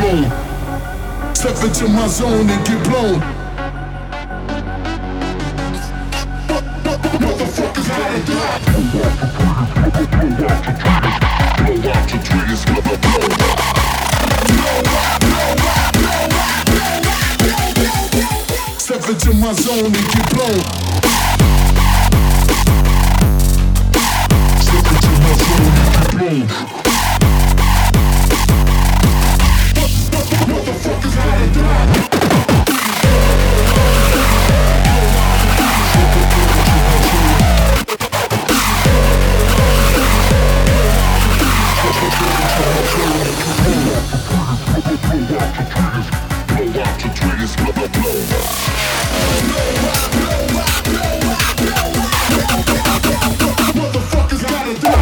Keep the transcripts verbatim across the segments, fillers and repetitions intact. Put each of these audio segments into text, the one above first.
blown. Step into my zone and get blown. Motherfuckers gotta die. Blow out your triggers, mother blow. Step into my zone and get blown. Step into my zone and get blown. Motherfuckers gotta die. Blow out your triggers, mother blow. Motherfuckers gotta die.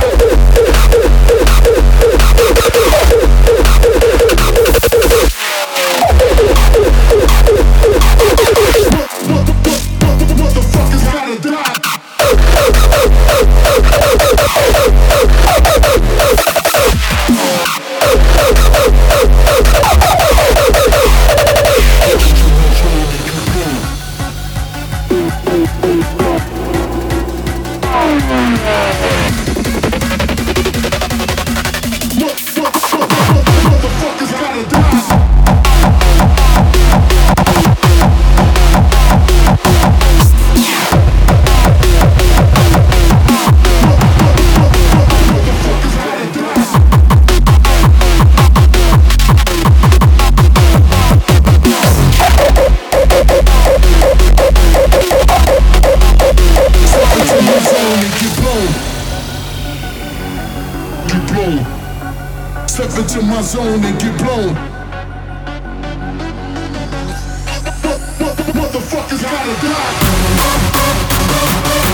Motherfuckers gotta die. Step into my zone and get blown. Motherfuckers gotta die.